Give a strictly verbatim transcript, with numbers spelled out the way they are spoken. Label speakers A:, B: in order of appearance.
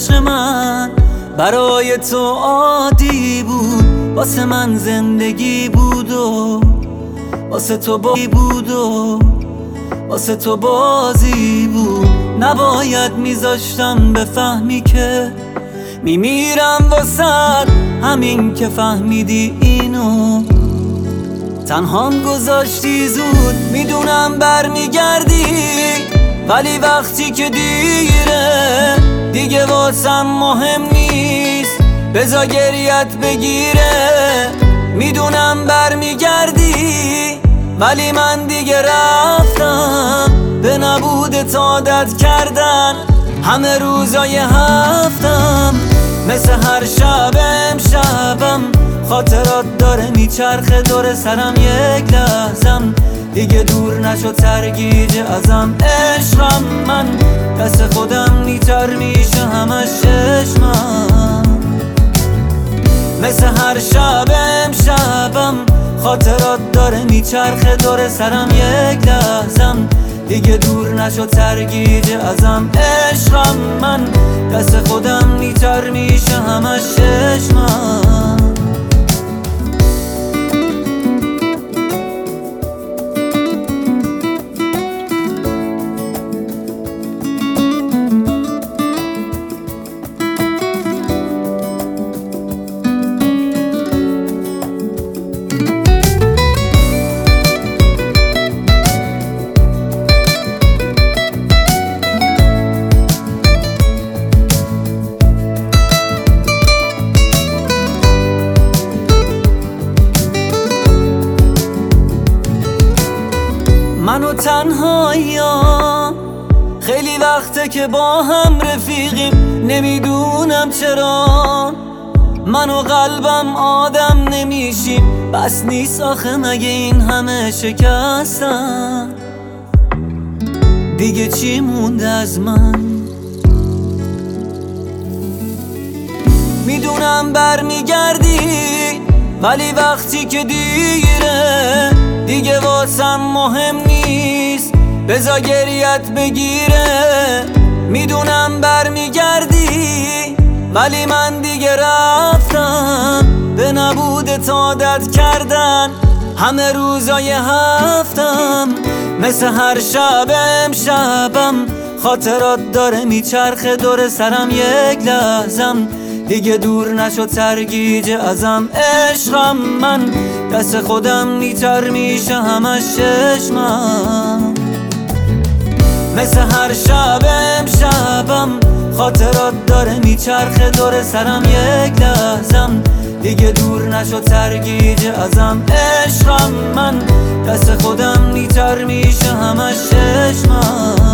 A: عشق من برای تو عادی بود، واسه من زندگی بود و واسه تو بازی بود و واسه تو بازی بود. نباید میذاشتم بفهمی که میمیرم واسه همین که فهمیدی اینو. تنهام گذاشتی زود، میدونم برمیگردی، ولی وقتی که دیره دیگه واسم مهم نیست، بذار گریت بگیره. میدونم برمیگردی ولی من دیگه رفتم، به نبودت عادت کردن همه روزای هفتم. مثل هر شب امشبم خاطرات داره میچرخه دور سرم، یک لحظم دیگه دور نشد سرگیجه ازم. عشقم من دست خودم نیتر میشه همش چشمم. مثل هر شب امشبم خاطرات داره میچرخه دور سرم، یک لحظم دیگه دور نشد سرگیجه ازم. عشقم من دست خودم نیتر میشه همش چشمم. من و تنهاییام خیلی وقته که با هم رفیقیم، نمیدونم چرا من و قلبم آدم نمیشیم. بس نیست آخه مگه این همه شکستم، دیگه چی مونده از من؟ میدونم برمیگردی ولی وقتی که دیره دیگه واسم مهم نیست، بذار گریت بگیره. میدونم برمیگردی ولی من دیگه رفتم، به نبودت عادت کردن همه روزای هفتم. مثل هر شب امشبم خاطرات داره میچرخه دور سرم، یک لحظم دیگه دور نشد سرگیجه ازم. عشقم من دست خودم نیتر میشه همش چشمم. مثل هر شب امشبم خاطرات داره میچرخه دور سرم، یک لحظم دیگه دور نشد سرگیجه ازم. عشقم من دست خودم نیتر میشه همش چشمم.